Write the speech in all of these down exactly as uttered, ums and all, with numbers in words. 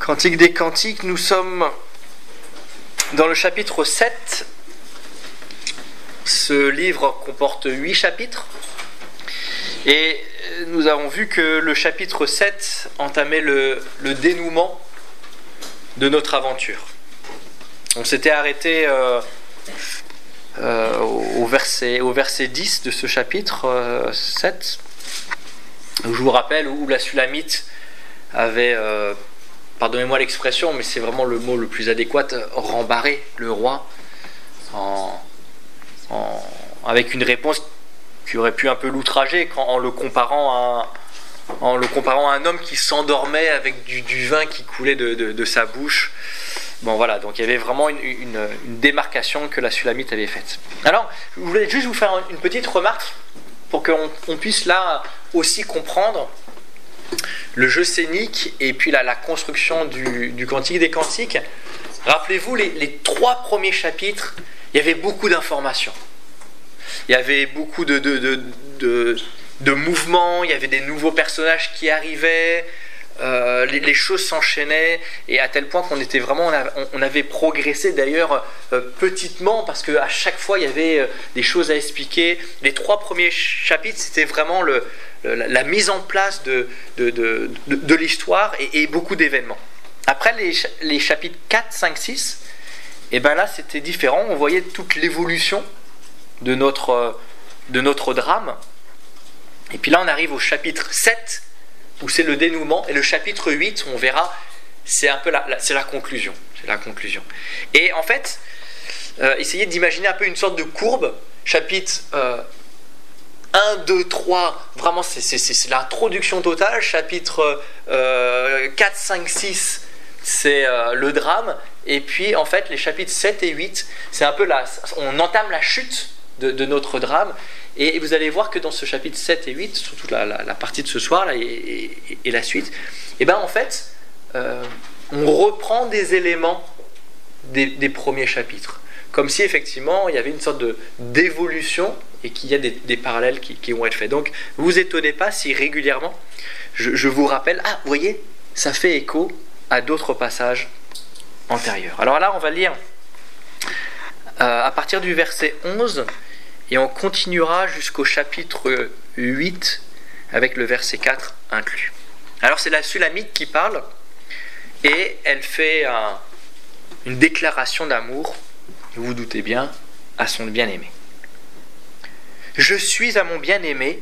Cantique des Cantiques, nous sommes dans le chapitre sept. Ce livre comporte huit chapitres. Et nous avons vu que le chapitre sept entamait le, le dénouement de notre aventure. On s'était arrêté euh, euh, au, verset, au verset dix de ce chapitre euh, sept. Je vous rappelle où la Sulamite avait, euh, pardonnez-moi l'expression, mais c'est vraiment le mot le plus adéquat, rembarré le roi en, en, avec une réponse qui aurait pu un peu l'outrager en, en le comparant à en le comparant à un homme qui s'endormait avec du, du vin qui coulait de, de, de sa bouche. Bon voilà, donc il y avait vraiment une, une, une démarcation que la Sulamite avait faite. Alors, je voulais juste vous faire une petite remarque pour qu'on on puisse là aussi comprendre le jeu scénique et puis la, la construction du, du Cantique des Cantiques. Rappelez-vous, les, les trois premiers chapitres, il y avait beaucoup d'informations. Il y avait beaucoup de, de, de, de, de mouvements, il y avait des nouveaux personnages qui arrivaient, euh, les, les choses s'enchaînaient, et à tel point qu'on était vraiment, on avait progressé d'ailleurs euh, petitement, parce qu'à chaque fois il y avait euh, des choses à expliquer. Les trois premiers chapitres, c'était vraiment le, le, la, la mise en place de, de, de, de, de l'histoire et, et beaucoup d'événements. Après les, les chapitres quatre, cinq, six, et ben là c'était différent, on voyait toute l'évolution de notre, de notre drame. Et puis là on arrive au chapitre sept où c'est le dénouement, et le chapitre huit, on verra, c'est un peu la, la, c'est la conclusion, c'est la conclusion. Et en fait, euh, essayez d'imaginer un peu une sorte de courbe. Chapitre euh, un, deux, trois, vraiment c'est, c'est, c'est l'introduction totale. Chapitre euh, quatre, cinq, six, c'est euh, le drame. Et puis en fait les chapitres sept et huit, c'est un peu là, on entame la chute de, de notre drame. Et vous allez voir que dans ce chapitre sept et huit, surtout la, la, la partie de ce soir là, et, et, et la suite, et ben en fait, euh, on reprend des éléments des, des premiers chapitres. Comme si effectivement il y avait une sorte de, d'évolution et qu'il y a des, des parallèles qui, qui vont être faits. Donc ne vous étonnez pas si régulièrement je, je vous rappelle, ah vous voyez, ça fait écho à d'autres passages antérieurs. Alors là on va lire euh, à partir du verset onze. Et on continuera jusqu'au chapitre huit avec le verset quatre inclus. Alors c'est la Sulamite qui parle et elle fait un, une déclaration d'amour, vous vous doutez bien, à son bien-aimé. Je suis à mon bien-aimé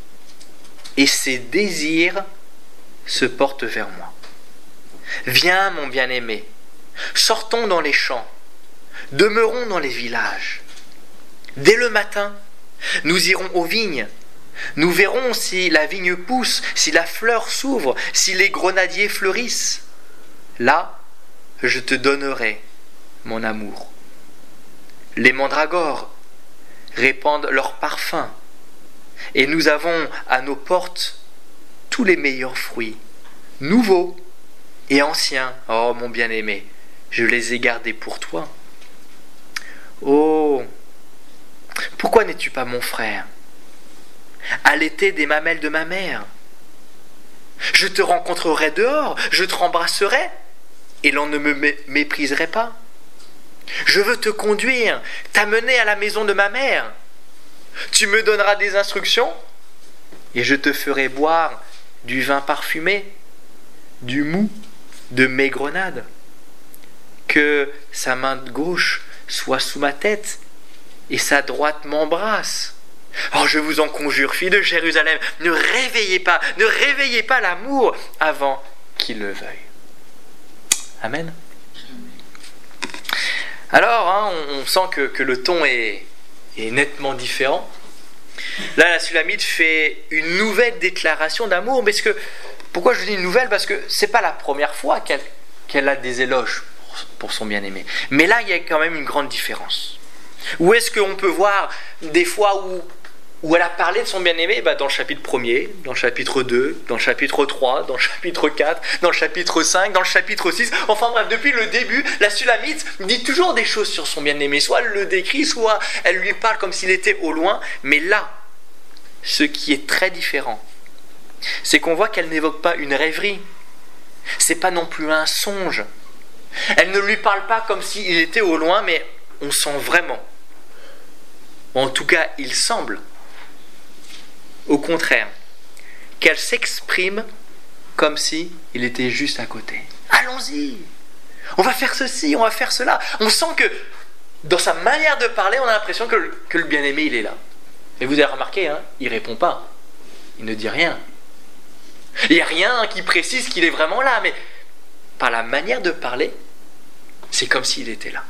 et ses désirs se portent vers moi. Viens mon bien-aimé, sortons dans les champs, demeurons dans les villages. Dès le matin, nous irons aux vignes. Nous verrons si la vigne pousse, si la fleur s'ouvre, si les grenadiers fleurissent. Là, je te donnerai mon amour. Les mandragores répandent leur parfum, et nous avons à nos portes tous les meilleurs fruits, nouveaux et anciens. Oh mon bien-aimé, je les ai gardés pour toi. Oh, pourquoi n'es-tu pas mon frère? Allaité des mamelles de ma mère. Je te rencontrerai dehors, je te rembrasserai, et l'on ne me mépriserait pas. Je veux te conduire, t'amener à la maison de ma mère. Tu me donneras des instructions, et je te ferai boire du vin parfumé, du mou de mes grenades. Que sa main gauche soit sous ma tête, et sa droite m'embrasse. Oh, je vous en conjure, filles de Jérusalem, ne réveillez pas, ne réveillez pas l'amour avant qu'il le veuille. Amen. Alors, hein, on, on sent que, que le ton est, est nettement différent. Là, la Sulamite fait une nouvelle déclaration d'amour, parce que, pourquoi je dis une nouvelle? Parce que c'est pas la première fois qu'elle, qu'elle a des éloges pour, pour son bien-aimé. Mais là, il y a quand même une grande différence. Où est-ce qu'on peut voir des fois où, où elle a parlé de son bien-aimé? Ben dans le chapitre premier, dans le chapitre deux, dans le chapitre trois, dans le chapitre quatre, dans le chapitre cinq, dans le chapitre six. Enfin bref, depuis le début, la Sulamite dit toujours des choses sur son bien-aimé. Soit elle le décrit, soit elle lui parle comme s'il était au loin. Mais là, ce qui est très différent, c'est qu'on voit qu'elle n'évoque pas une rêverie, C'est pas non plus un songe. Elle ne lui parle pas comme s'il était au loin, mais on sent vraiment. En tout cas, il semble, au contraire, qu'elle s'exprime comme si il était juste à côté. Allons-y, on va faire ceci, on va faire cela. On sent que dans sa manière de parler, on a l'impression que le, que le bien-aimé, il est là. Et vous avez remarqué, hein, il ne répond pas, il ne dit rien. Il n'y a rien qui précise qu'il est vraiment là, mais par la manière de parler, c'est comme s'il était là.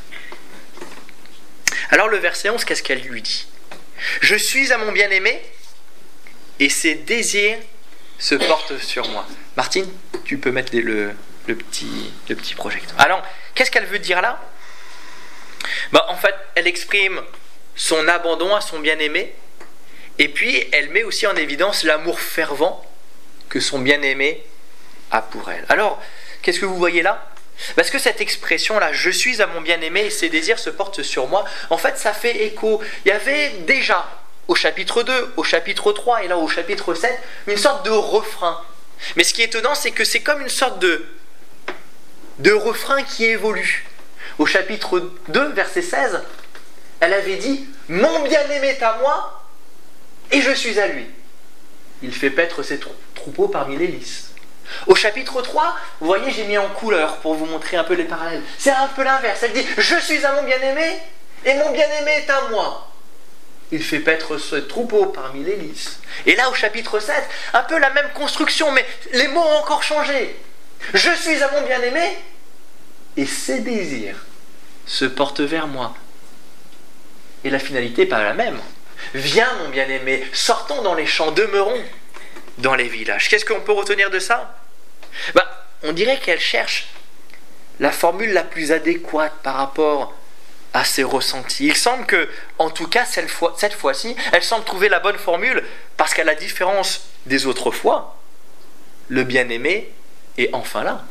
Alors le verset onze, qu'est-ce qu'elle lui dit ? Je suis à mon bien-aimé et ses désirs se portent sur moi. Martine, tu peux mettre le, le, petit, le petit projecteur. Alors, qu'est-ce qu'elle veut dire là ? Ben, en fait, elle exprime son abandon à son bien-aimé et puis elle met aussi en évidence l'amour fervent que son bien-aimé a pour elle. Alors, qu'est-ce que vous voyez là ? Parce que cette expression-là, je suis à mon bien-aimé et ses désirs se portent sur moi, en fait, ça fait écho. Il y avait déjà, au chapitre deux, au chapitre trois et là au chapitre sept, une sorte de refrain. Mais ce qui est étonnant, c'est que c'est comme une sorte de, de refrain qui évolue. Au chapitre deux, verset seize, elle avait dit « Mon bien-aimé est à moi et je suis à lui. Il fait paître ses troupeaux parmi les lys. » Au chapitre trois, vous voyez, j'ai mis en couleur pour vous montrer un peu les parallèles. C'est un peu l'inverse. Elle dit « Je suis à mon bien-aimé et mon bien-aimé est à moi. Il fait paître ses troupeaux parmi les lys. » Et là, au chapitre sept, un peu la même construction, mais les mots ont encore changé. « Je suis à mon bien-aimé et ses désirs se portent vers moi. » Et la finalité n'est pas la même. « Viens, mon bien-aimé, sortons dans les champs, demeurons dans les villages. » Qu'est-ce qu'on peut retenir de ça ? Ben, on dirait qu'elle cherche la formule la plus adéquate par rapport à ses ressentis. Il semble que, en tout cas, cette, fois, cette fois-ci, elle semble trouver la bonne formule parce qu'à la différence des autres fois, le bien-aimé est enfin là.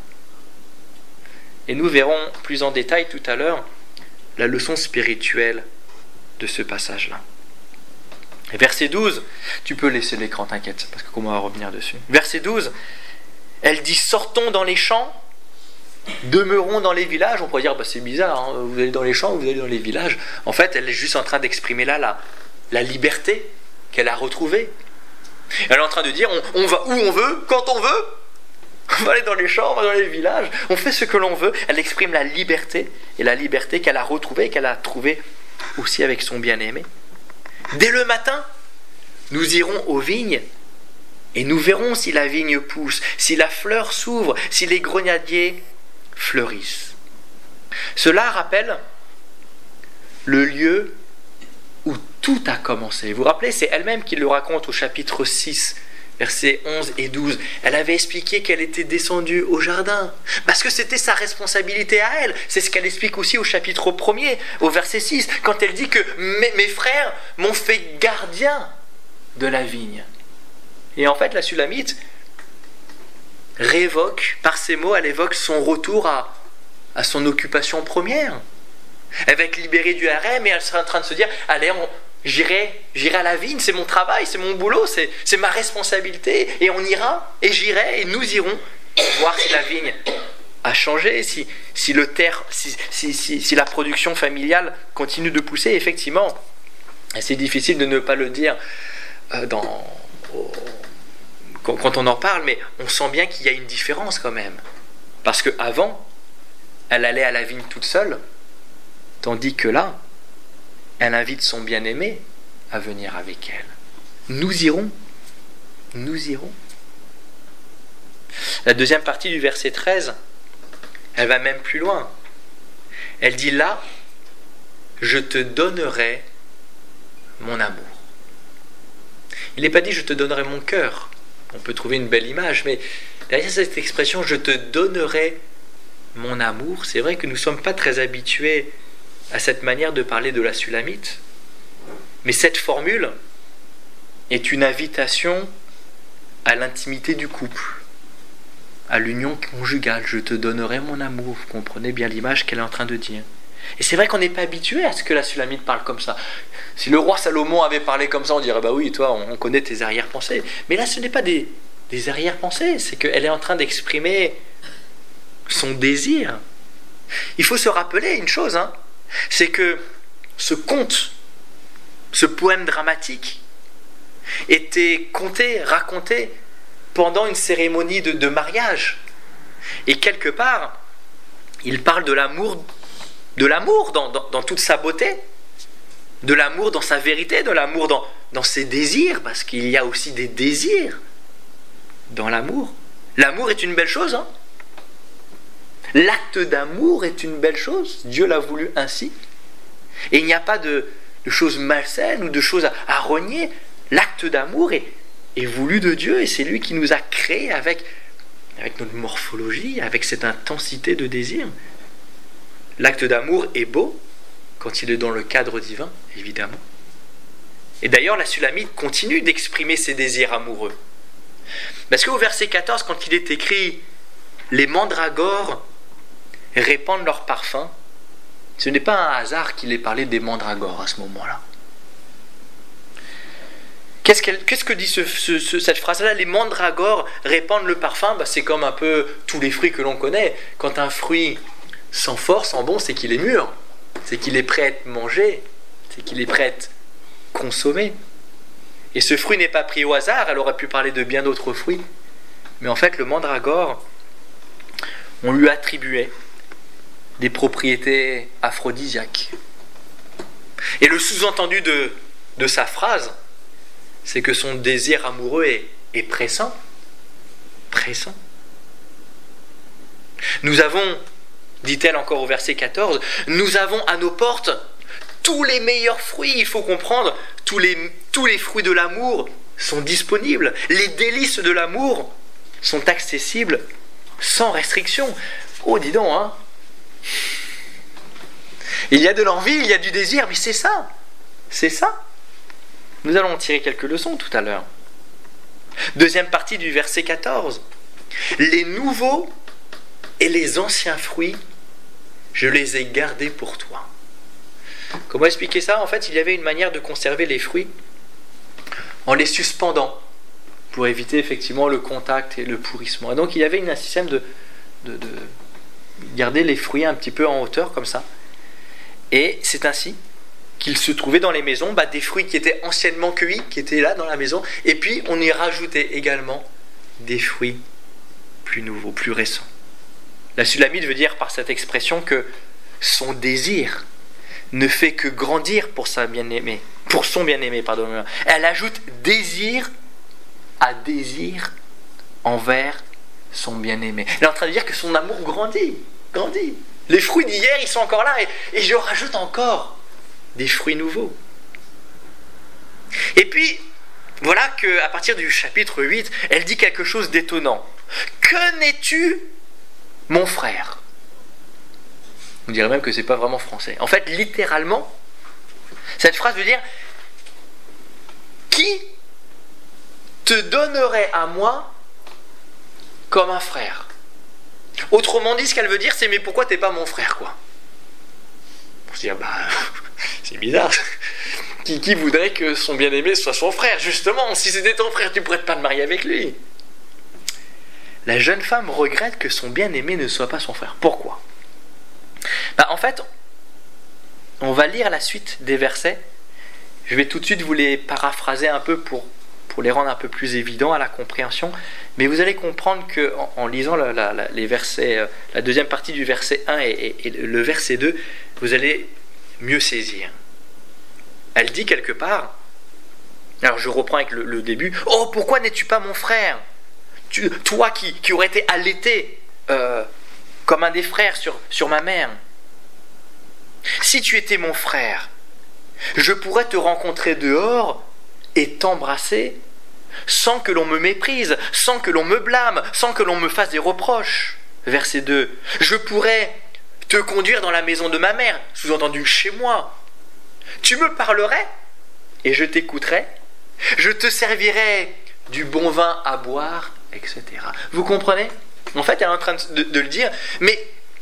Et nous verrons plus en détail tout à l'heure la leçon spirituelle de ce passage-là. Et verset douze, tu peux laisser l'écran, t'inquiète, parce que comment on va revenir dessus. Verset douze, elle dit « Sortons dans les champs, demeurons dans les villages. » On pourrait dire, bah, c'est bizarre, hein, vous allez dans les champs, vous allez dans les villages. En fait, elle est juste en train d'exprimer là la, la liberté qu'elle a retrouvée. Elle est en train de dire, on, on va où on veut, quand on veut. On va aller dans les champs, on va dans les villages, on fait ce que l'on veut. Elle exprime la liberté, et la liberté qu'elle a retrouvée, et qu'elle a trouvée aussi avec son bien-aimé. Dès le matin, nous irons aux vignes et nous verrons si la vigne pousse, si la fleur s'ouvre, si les grenadiers fleurissent. Cela rappelle le lieu où tout a commencé. Vous vous rappelez, c'est elle-même qui le raconte au chapitre six, versets onze et douze. Elle avait expliqué qu'elle était descendue au jardin, parce que c'était sa responsabilité à elle. C'est ce qu'elle explique aussi au chapitre premier, au verset six, quand elle dit que mes, mes frères m'ont fait gardien de la vigne. Et en fait, la Sulamite révoque, par ces mots, elle évoque son retour à, à son occupation première. Elle va être libérée du harem et elle sera en train de se dire, allez, on... J'irai, j'irai à la vigne, c'est mon travail, c'est mon boulot, c'est, c'est ma responsabilité. Et on ira, et j'irai, et nous irons voir si la vigne a changé, si, si, le terre, si, si, si, si la production familiale continue de pousser. Effectivement, c'est difficile de ne pas le dire euh, dans, au, quand, quand on en parle, mais on sent bien qu'il y a une différence quand même. Parce qu'avant, elle allait à la vigne toute seule, tandis que là, elle invite son bien-aimé à venir avec elle. Nous irons. Nous irons. La deuxième partie du verset treize, elle va même plus loin. Elle dit là, je te donnerai mon amour. Il n'est pas dit je te donnerai mon cœur. On peut trouver une belle image, mais derrière cette expression, je te donnerai mon amour, c'est vrai que nous ne sommes pas très habitués à cette manière de parler de la Sulamite, mais cette formule est une invitation à l'intimité du couple, à l'union conjugale. Je te donnerai mon amour. Vous comprenez bien l'image qu'elle est en train de dire. Et c'est vrai qu'on n'est pas habitué à ce que la Sulamite parle comme ça. Si le roi Salomon avait parlé comme ça, on dirait bah oui, toi, on connaît tes arrière-pensées. Mais là, ce n'est pas des, des arrière-pensées, c'est qu'elle est en train d'exprimer son désir. Il faut se rappeler une chose, hein, c'est que ce conte, ce poème dramatique, était conté, raconté pendant une cérémonie de, de mariage. Et quelque part, il parle de l'amour, de l'amour dans, dans, dans toute sa beauté, de l'amour dans sa vérité, de l'amour dans, dans ses désirs, parce qu'il y a aussi des désirs dans l'amour. L'amour est une belle chose, hein. L'acte d'amour est une belle chose, Dieu l'a voulu ainsi. Et il n'y a pas de, de choses malsaines ou de choses à, à renier. L'acte d'amour est, est voulu de Dieu et c'est lui qui nous a créés avec, avec notre morphologie, avec cette intensité de désir. L'acte d'amour est beau quand il est dans le cadre divin, évidemment. Et d'ailleurs, la Sulamite continue d'exprimer ses désirs amoureux. Parce qu'au verset quatorze, quand il est écrit « Les mandragores répandent leur parfum », ce n'est pas un hasard qu'il ait parlé des mandragores à ce moment-là. Qu'est-ce, qu'est-ce que dit ce, ce, ce, cette phrase-là? Les mandragores répandent le parfum, bah, c'est comme un peu tous les fruits que l'on connaît. Quand un fruit sent fort, sent bon, c'est qu'il est mûr, c'est qu'il est prêt à être mangé, c'est qu'il est prêt à être consommé. Et ce fruit n'est pas pris au hasard, elle aurait pu parler de bien d'autres fruits. Mais en fait, le mandragore, on lui attribuait des propriétés aphrodisiaques. Et le sous-entendu de, de sa phrase, c'est que son désir amoureux est, est pressant. Pressant. Nous avons, dit-elle encore au verset quatorze, nous avons à nos portes tous les meilleurs fruits, il faut comprendre, tous les, tous les fruits de l'amour sont disponibles. Les délices de l'amour sont accessibles sans restriction. Oh, dis donc, hein. Il y a de l'envie, il y a du désir, mais c'est ça. C'est ça. Nous allons en tirer quelques leçons tout à l'heure. Deuxième partie du verset quatorze. Les nouveaux et les anciens fruits, je les ai gardés pour toi. Comment expliquer ça? En fait, il y avait une manière de conserver les fruits en les suspendant pour éviter effectivement le contact et le pourrissement. Et donc, il y avait un système de, de, de garder les fruits un petit peu en hauteur comme ça. Et c'est ainsi qu'il se trouvait dans les maisons bah, des fruits qui étaient anciennement cueillis, qui étaient là dans la maison, et puis on y rajoutait également des fruits plus nouveaux, plus récents. La Sulamite veut dire par cette expression que son désir ne fait que grandir pour sa bien-aimée, pour son bien-aimé, pardon. Elle ajoute désir à désir envers son bien-aimé. Elle est en train de dire que son amour grandit, grandit. Les fruits d'hier, ils sont encore là, et, et je rajoute encore des fruits nouveaux. Et puis, voilà qu'à partir du chapitre huit, elle dit quelque chose d'étonnant. Que n'es-tu, mon frère? On dirait même que c'est pas vraiment français. En fait, littéralement, cette phrase veut dire qui te donnerait à moi comme un frère? Autrement dit, ce qu'elle veut dire, c'est mais pourquoi t'es pas mon frère, quoi? On se dit, bah, c'est bizarre. Qui, qui voudrait que son bien-aimé soit son frère? Justement, si c'était ton frère, tu pourrais pas te marier avec lui. La jeune femme regrette que son bien-aimé ne soit pas son frère. Pourquoi? Bah, en fait, on va lire la suite des versets. Je vais tout de suite vous les paraphraser un peu pour, pour les rendre un peu plus évidents à la compréhension. Mais vous allez comprendre qu'en en lisant la, la, la, les versets, la deuxième partie du verset un et, et, et le verset deux, vous allez mieux saisir. Elle dit quelque part, alors je reprends avec le, le début, « Oh, pourquoi n'es-tu pas mon frère? tu, Toi qui, qui aurais été allaité euh, comme un des frères sur, sur ma mère. Si tu étais mon frère, je pourrais te rencontrer dehors et t'embrasser sans que l'on me méprise, sans que l'on me blâme, sans que l'on me fasse des reproches. » Verset deux. « Je pourrais te conduire dans la maison de ma mère, sous-entendu chez moi. Tu me parlerais et je t'écouterais. Je te servirais du bon vin à boire, et cetera. Vous comprenez? En fait, elle est en train de, de le dire. Mais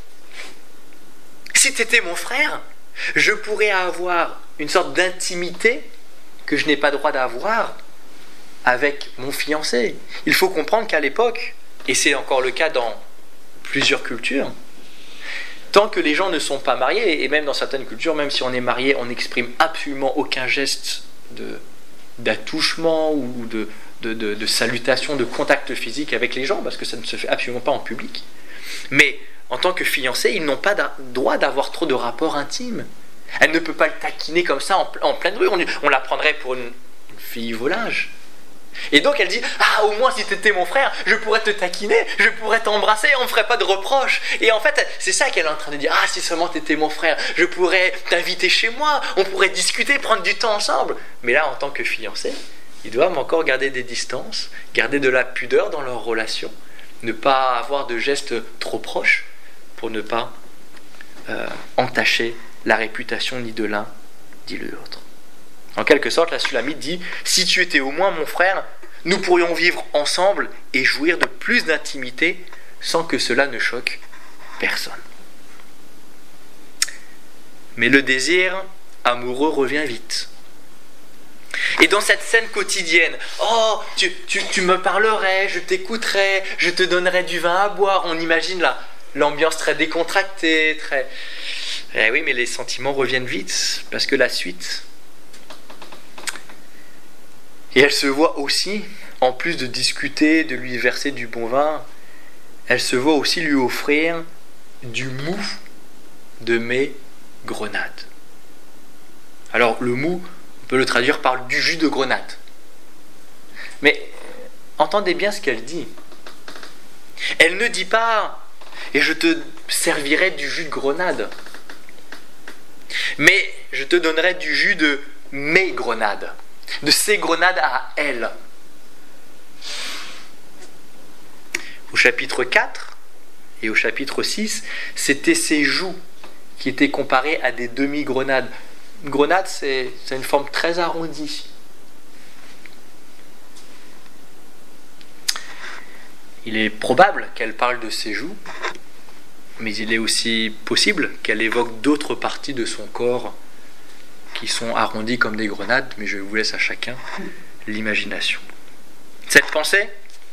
si tu étais mon frère, je pourrais avoir une sorte d'intimité que je n'ai pas droit d'avoir avec mon fiancé. Il faut comprendre qu'à l'époque, et c'est encore le cas dans plusieurs cultures, tant que les gens ne sont pas mariés, et même dans certaines cultures, même si on est marié, on n'exprime absolument aucun geste de, d'attouchement ou de, de, de, de salutation, de contact physique avec les gens, parce que ça ne se fait absolument pas en public. Mais en tant que fiancés, ils n'ont pas droit d'avoir trop de rapports intimes. Elle ne peut pas le taquiner comme ça en, en pleine rue, on, on la prendrait pour une, une fille volage. Et donc elle dit, ah, au moins si tu étais mon frère, je pourrais te taquiner, je pourrais t'embrasser, on ne me ferait pas de reproches. Et en fait, c'est ça qu'elle est en train de dire, ah, si seulement tu étais mon frère, je pourrais t'inviter chez moi, on pourrait discuter, prendre du temps ensemble. Mais là, en tant que fiancés, ils doivent encore garder des distances, garder de la pudeur dans leur relation, ne pas avoir de gestes trop proches pour ne pas euh, entacher la réputation ni de l'un ni de l'autre. En quelque sorte, la Sulamite dit, si tu étais au moins mon frère, nous pourrions vivre ensemble et jouir de plus d'intimité sans que cela ne choque personne. Mais le désir amoureux revient vite. Et dans cette scène quotidienne, oh, tu, tu, tu me parlerais, je t'écouterais, je te donnerais du vin à boire, on imagine là, l'ambiance très décontractée, très... Eh oui, mais les sentiments reviennent vite, parce que la suite... Et elle se voit aussi, en plus de discuter, de lui verser du bon vin, elle se voit aussi lui offrir du mou de mes grenades. Alors le mou, on peut le traduire par du jus de grenade. Mais entendez bien ce qu'elle dit. Elle ne dit pas « et je te servirai du jus de grenade », mais je te donnerai du jus de mes grenades. De ses grenades à elle. Au chapitre quatre et au chapitre six, c'était ses joues qui étaient comparées à des demi-grenades. Une grenade, c'est, c'est une forme très arrondie. Il est probable qu'elle parle de ses joues, mais il est aussi possible qu'elle évoque d'autres parties de son corps qui sont arrondis comme des grenades, mais je vous laisse à chacun l'imagination. Cette pensée,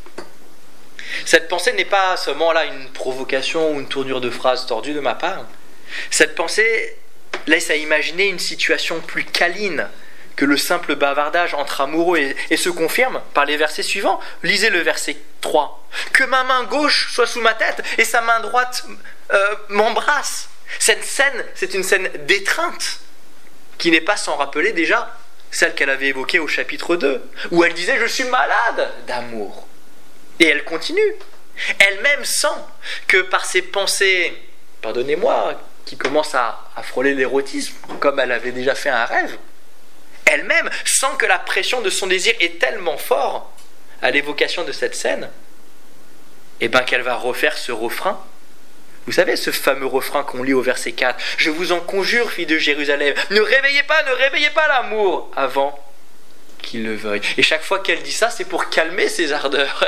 cette pensée n'est pas seulement là une provocation ou une tournure de phrase tordue de ma part. Cette pensée laisse à imaginer une situation plus câline que le simple bavardage entre amoureux et, et se confirme par les versets suivants. Lisez le verset trois. Que ma main gauche soit sous ma tête et sa main droite euh, m'embrasse. Cette scène, c'est une scène d'étreinte, qui n'est pas sans rappeler déjà celle qu'elle avait évoquée au chapitre deux, où elle disait « Je suis malade d'amour ». Et elle continue. Elle-même sent que par ses pensées, pardonnez-moi, qui commencent à, à frôler l'érotisme, comme elle avait déjà fait un rêve, elle-même sent que la pression de son désir est tellement forte à l'évocation de cette scène, et bien qu'elle va refaire ce refrain. Vous savez, ce fameux refrain qu'on lit au verset quatre. « Je vous en conjure, filles de Jérusalem, ne réveillez pas, ne réveillez pas l'amour avant qu'il le veuille. » Et chaque fois qu'elle dit ça, c'est pour calmer ses ardeurs.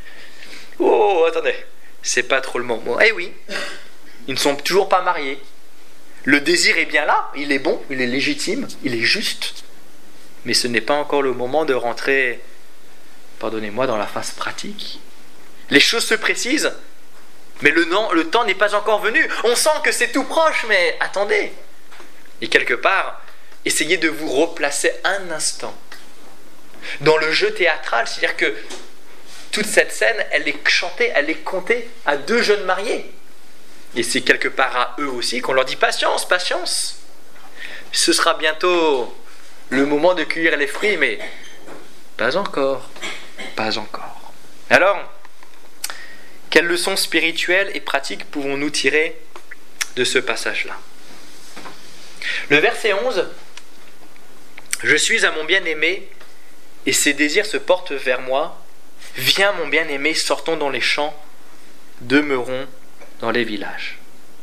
Oh, attendez, c'est pas trop le moment. Eh oui, ils ne sont toujours pas mariés. Le désir est bien là, il est bon, il est légitime, il est juste. Mais ce n'est pas encore le moment de rentrer, pardonnez-moi, dans la phase pratique. Les choses se précisent, mais le, non, le temps n'est pas encore venu. On sent que c'est tout proche, mais attendez. Et quelque part, essayez de vous replacer un instant dans le jeu théâtral. C'est-à-dire que toute cette scène, elle est chantée, elle est contée à deux jeunes mariés. Et c'est quelque part à eux aussi qu'on leur dit « Patience, patience !» Ce sera bientôt le moment de cueillir les fruits, mais pas encore, pas encore. Alors, quelles leçons spirituelles et pratiques pouvons-nous tirer de ce passage-là ? Le verset onze, « Je suis à mon bien-aimé, et ses désirs se portent vers moi. Viens, mon bien-aimé, sortons dans les champs, demeurons dans les villages. »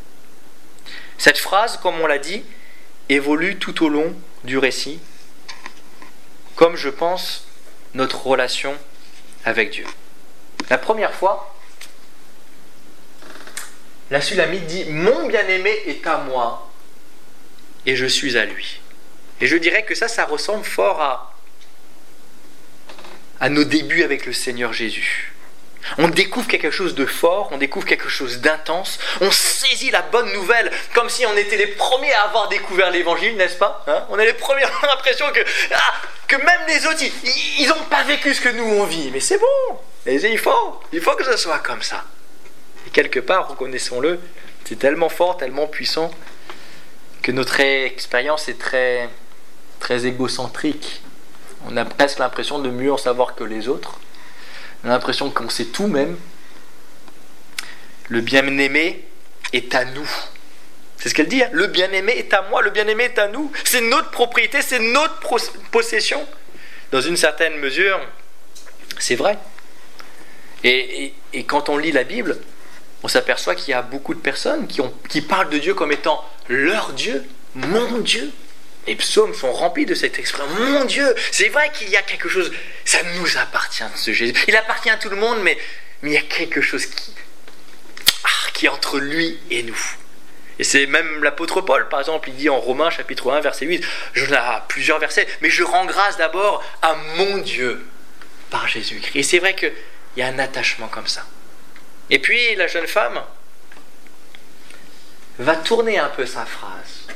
Cette phrase, comme on l'a dit, évolue tout au long du récit, comme je pense notre relation avec Dieu. La première fois, la Sulamite dit « Mon bien-aimé est à moi et je suis à lui ». Et je dirais que ça, ça ressemble fort à, à nos débuts avec le Seigneur Jésus. On découvre quelque chose de fort, on découvre quelque chose d'intense, on saisit la bonne nouvelle comme si on était les premiers à avoir découvert l'évangile, n'est-ce pas, hein? On est les premiers à avoir l'impression que, ah, que même les autres, ils n'ont pas vécu ce que nous on vit. Mais c'est bon, et il faut, il faut que ce soit comme ça. Et quelque part, reconnaissons-le, c'est tellement fort, tellement puissant, que notre expérience est très, très égocentrique. On a presque l'impression de mieux en savoir que les autres. On a l'impression qu'on sait tout même. Le bien-aimé est à nous. C'est ce qu'elle dit, hein? Le bien-aimé est à moi, le bien-aimé est à nous. C'est notre propriété, c'est notre possession. Dans une certaine mesure, c'est vrai. Et, et, et quand on lit la Bible, on s'aperçoit qu'il y a beaucoup de personnes qui, ont, qui parlent de Dieu comme étant leur Dieu, mon Dieu. Les psaumes sont remplis de cette expression. Mon Dieu, c'est vrai qu'il y a quelque chose, ça nous appartient, ce Jésus. Il appartient à tout le monde, mais, mais il y a quelque chose qui, ah, qui est entre lui et nous. Et c'est même l'apôtre Paul, par exemple, il dit en Romains chapitre un, verset huit, je n'ai plusieurs versets, mais je rends grâce d'abord à mon Dieu par Jésus-Christ. Et c'est vrai qu'il y a un attachement comme ça. Et puis la jeune femme va tourner un peu sa phrase.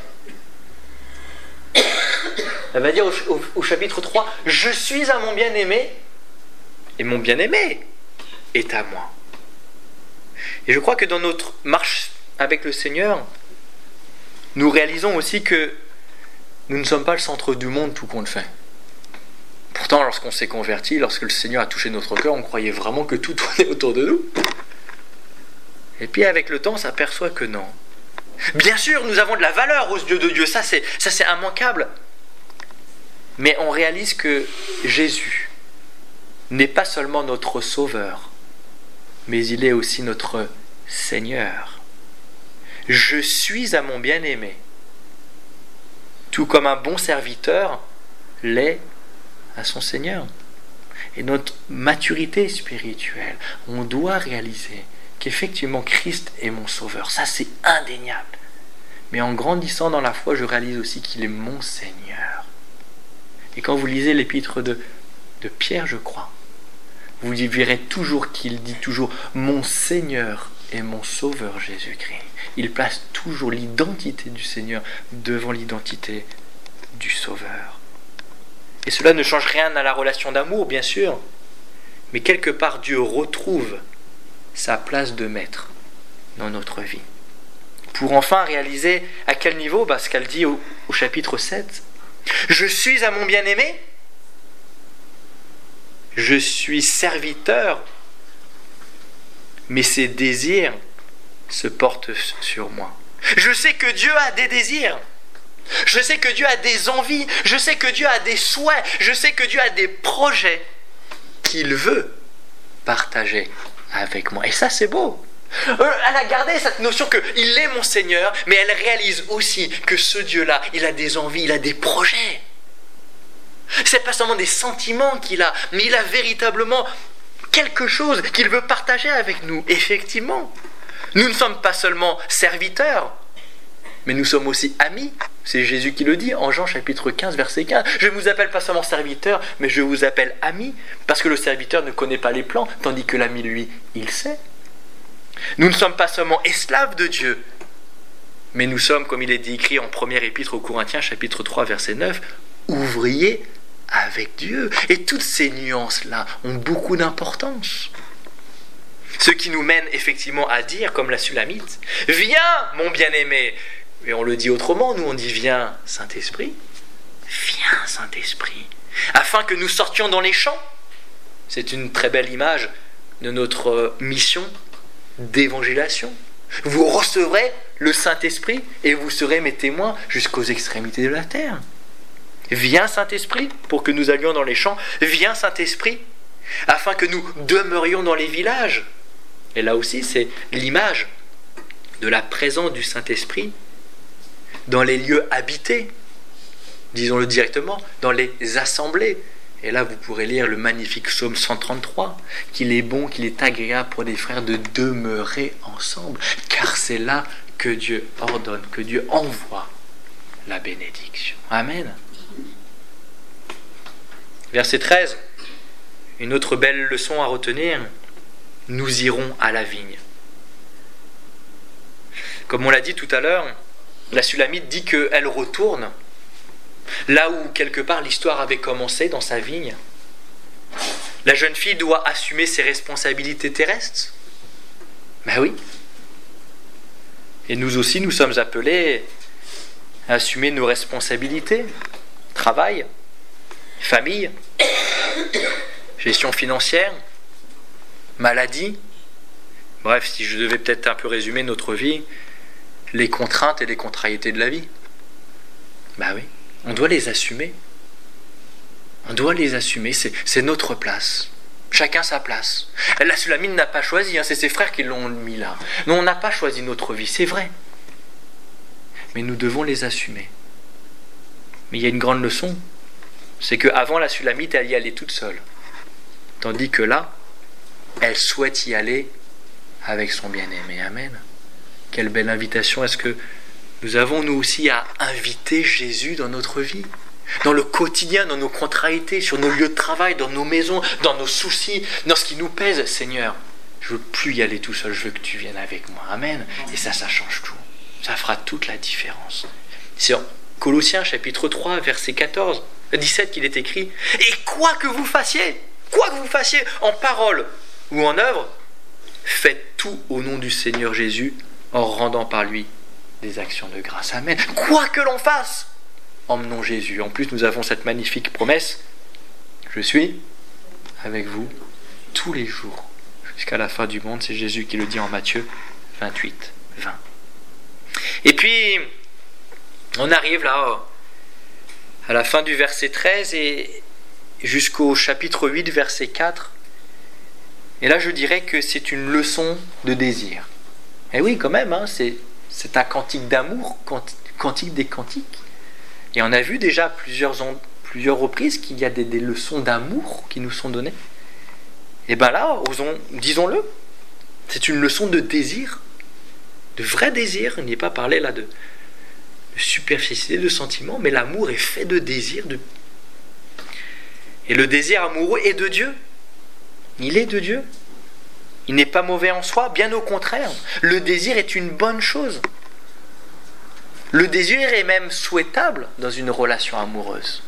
Elle va dire au, au, au chapitre trois, « Je suis à mon bien-aimé, et mon bien-aimé est à moi. » Et je crois que dans notre marche avec le Seigneur, nous réalisons aussi que nous ne sommes pas le centre du monde tout compte fait. Pourtant, lorsqu'on s'est converti, lorsque le Seigneur a touché notre cœur, on croyait vraiment que tout tournait autour de nous. Et puis avec le temps, on s'aperçoit que non. Bien sûr, nous avons de la valeur aux yeux de Dieu, ça c'est, ça c'est immanquable. Mais on réalise que Jésus n'est pas seulement notre Sauveur, mais il est aussi notre Seigneur. Je suis à mon bien-aimé, tout comme un bon serviteur l'est à son Seigneur. Et notre maturité spirituelle, on doit réaliser qu'effectivement Christ est mon Sauveur. Ça, c'est indéniable. Mais en grandissant dans la foi, je réalise aussi qu'il est mon Seigneur. Et quand vous lisez l'épître de, de Pierre, je crois, vous y verrez toujours qu'il dit toujours « Mon Seigneur et mon Sauveur Jésus-Christ ». Il place toujours l'identité du Seigneur devant l'identité du Sauveur. Et cela ne change rien à la relation d'amour, bien sûr, mais quelque part Dieu retrouve sa place de maître dans notre vie. Pour enfin réaliser à quel niveau, bah, ce qu'elle dit au, au chapitre sept, « Je suis à mon bien-aimé, je suis serviteur, mais ses désirs se portent sur moi. Je sais que Dieu a des désirs, je sais que Dieu a des envies, je sais que Dieu a des souhaits, je sais que Dieu a des projets qu'il veut partager avec moi. Et ça, c'est beau. Elle a gardé cette notion qu'il est mon Seigneur, mais elle réalise aussi que ce Dieu-là, il a des envies, il a des projets. C'est pas seulement des sentiments qu'il a, mais il a véritablement quelque chose qu'il veut partager avec nous. Effectivement, nous ne sommes pas seulement serviteurs, mais nous sommes aussi amis. C'est Jésus qui le dit en Jean chapitre quinze, verset quinze. Je ne vous appelle pas seulement serviteur, mais je vous appelle ami, parce que le serviteur ne connaît pas les plans, tandis que l'ami, lui, il sait. Nous ne sommes pas seulement esclaves de Dieu, mais nous sommes, comme il est dit écrit en première épître aux Corinthiens, chapitre trois, verset neuf, ouvriers avec Dieu. Et toutes ces nuances-là ont beaucoup d'importance. Ce qui nous mène effectivement à dire, comme la Sulamite, « Viens, mon bien-aimé !» Et on le dit autrement, nous on dit « Viens, Saint-Esprit !» Viens, Saint-Esprit, afin que nous sortions dans les champs. C'est une très belle image de notre mission d'évangélisation. Vous recevrez le Saint-Esprit et vous serez mes témoins jusqu'aux extrémités de la terre. Viens, Saint-Esprit, pour que nous allions dans les champs. Viens, Saint-Esprit, afin que nous demeurions dans les villages. Et là aussi, c'est l'image de la présence du Saint-Esprit dans les lieux habités, disons-le directement, dans les assemblées. Et là, vous pourrez lire le magnifique psaume cent trente-trois, qu'il est bon, qu'il est agréable pour des frères de demeurer ensemble, car c'est là que Dieu ordonne, que Dieu envoie la bénédiction. Amen. Verset treize. Une autre belle leçon à retenir, nous irons à la vigne. Comme on l'a dit tout à l'heure, la Sulamite dit qu'elle retourne là où quelque part l'histoire avait commencé, dans sa vigne. La jeune fille doit assumer ses responsabilités terrestres. Ben oui. Et nous aussi, nous sommes appelés à assumer nos responsabilités. Travail, famille, gestion financière, maladie. Bref, si je devais peut-être un peu résumer notre vie, les contraintes et les contrariétés de la vie. Ben oui, on doit les assumer. On doit les assumer, c'est, c'est notre place. Chacun sa place. La Sulamite n'a pas choisi, hein, c'est ses frères qui l'ont mis là. Nous, on n'a pas choisi notre vie, c'est vrai. Mais nous devons les assumer. Mais il y a une grande leçon, c'est qu'avant la Sulamite, elle y allait toute seule. Tandis que là, elle souhaite y aller avec son bien-aimé. Amen. Quelle belle invitation est-ce que nous avons nous aussi à inviter Jésus dans notre vie, dans le quotidien, dans nos contrariétés, sur nos lieux de travail, dans nos maisons, dans nos soucis, dans ce qui nous pèse. Seigneur, je ne veux plus y aller tout seul, je veux que tu viennes avec moi. Amen. Et ça, ça change tout. Ça fera toute la différence. C'est en Colossiens chapitre trois, verset quatorze, dix-sept qu'il est écrit « Et quoi que vous fassiez, quoi que vous fassiez, en parole ou en œuvre, faites tout au nom du Seigneur Jésus, en rendant par lui des actions de grâce. » Amen. Quoi que l'on fasse, emmenons Jésus. En plus, nous avons cette magnifique promesse. Je suis avec vous tous les jours, jusqu'à la fin du monde. C'est Jésus qui le dit en Matthieu vingt-huit, vingt. Et puis, on arrive là à la fin du verset treize et jusqu'au chapitre huit, verset quatre. Et là, je dirais que c'est une leçon de désir. Et oui, quand même, hein, c'est, c'est un cantique d'amour, cantique des cantiques. Et on a vu déjà plusieurs, plusieurs reprises qu'il y a des, des leçons d'amour qui nous sont données. Et bien là, osons, disons-le, c'est une leçon de désir, de vrai désir. Il n'est pas parlé là de, de superficialité, de sentiments, mais l'amour est fait de désir. De... Et le désir amoureux est de Dieu. Il est de Dieu. Il n'est pas mauvais en soi, bien au contraire. Le désir est une bonne chose. Le désir est même souhaitable dans une relation amoureuse.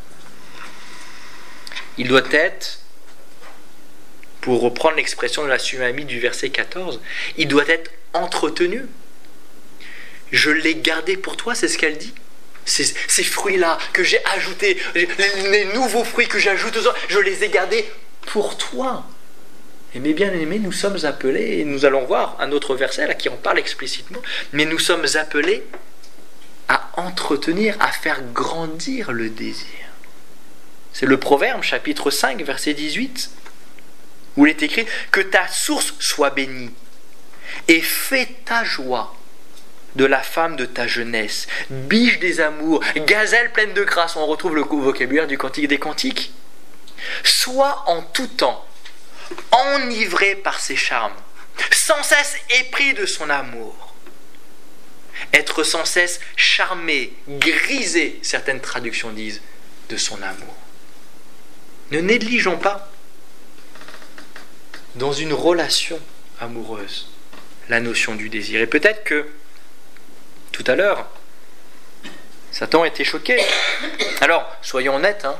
Il doit être, pour reprendre l'expression de la Sulamite du verset quatorze, il doit être entretenu. Je l'ai gardé pour toi, c'est ce qu'elle dit. Ces, ces fruits-là que j'ai ajoutés, les, les nouveaux fruits que j'ajoute, je les ai gardés pour toi. Et mes bien-aimés, nous sommes appelés, et nous allons voir un autre verset là qui en parle explicitement, mais nous sommes appelés à entretenir, à faire grandir le désir. C'est le Proverbe, chapitre cinq, verset dix-huit, où il est écrit « Que ta source soit bénie, et fais ta joie de la femme de ta jeunesse, biche des amours, gazelle pleine de grâce », on retrouve le vocabulaire du Cantique des Cantiques. « Sois en tout temps enivré par ses charmes, sans cesse épris de son amour. » Être sans cesse charmé, grisé, certaines traductions disent, de son amour. Ne négligeons pas, dans une relation amoureuse, la notion du désir. Et peut-être que, tout à l'heure, Satan était choqué. Alors, soyons honnêtes, hein,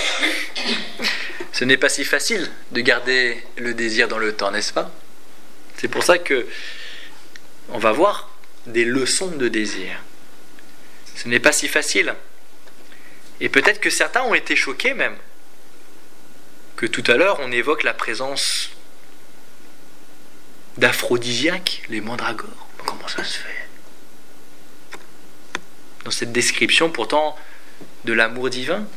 ce n'est pas si facile de garder le désir dans le temps, n'est-ce pas? C'est pour ça que on va voir des leçons de désir. Ce n'est pas si facile. Et peut-être que certains ont été choqués même. Que tout à l'heure, on évoque la présence d'aphrodisiaques, les mandragores. Comment ça se fait? Dans cette description pourtant de l'amour divin.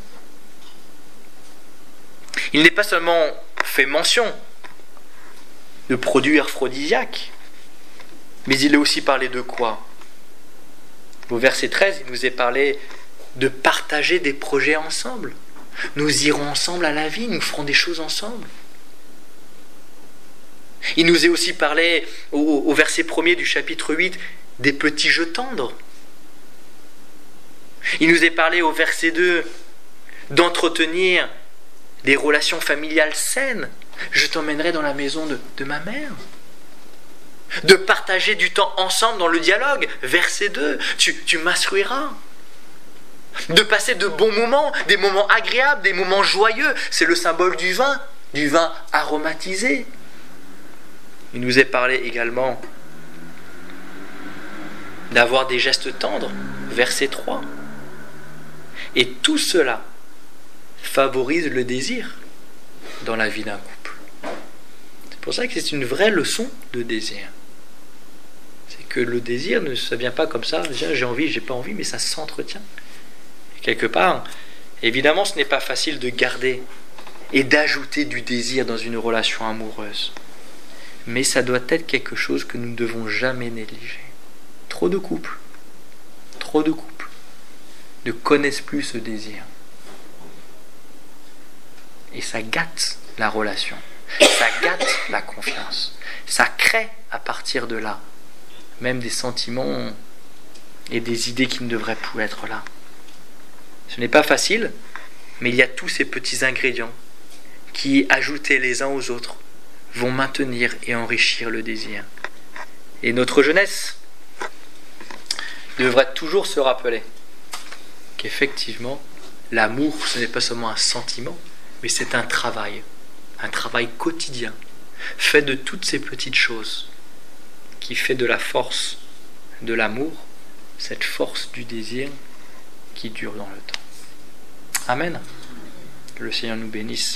Il n'est pas seulement fait mention de produits aphrodisiaques, mais il est aussi parlé de quoi? Au verset treize, il nous est parlé de partager des projets ensemble. Nous irons ensemble à la vie, nous ferons des choses ensemble. Il nous est aussi parlé au, au verset premier du chapitre huit des petits jeux tendres. Il nous est parlé au verset deux d'entretenir des relations familiales saines. Je t'emmènerai dans la maison de, de ma mère. De partager du temps ensemble dans le dialogue. Verset deux, tu, tu m'instruiras. De passer de bons moments, des moments agréables, des moments joyeux. C'est le symbole du vin, du vin aromatisé. Il nous est parlé également d'avoir des gestes tendres. Verset trois. Et tout cela favorise le désir dans la vie d'un couple. C'est pour ça que c'est une vraie leçon de désir. C'est que le désir ne se vient pas comme ça, j'ai envie, j'ai pas envie, mais ça s'entretient. Et quelque part, évidemment, ce n'est pas facile de garder et d'ajouter du désir dans une relation amoureuse. Mais ça doit être quelque chose que nous ne devons jamais négliger. Trop de couples, trop de couples ne connaissent plus ce désir. Et ça gâte la relation, ça gâte la confiance, ça crée à partir de là même des sentiments et des idées qui ne devraient plus être là. Ce n'est pas facile, mais il y a tous ces petits ingrédients qui, ajoutés les uns aux autres, vont maintenir et enrichir le désir. Et notre jeunesse devrait toujours se rappeler qu'effectivement, l'amour, ce n'est pas seulement un sentiment, mais c'est un travail, un travail quotidien, fait de toutes ces petites choses, qui fait de la force de l'amour, cette force du désir qui dure dans le temps. Amen. Que le Seigneur nous bénisse.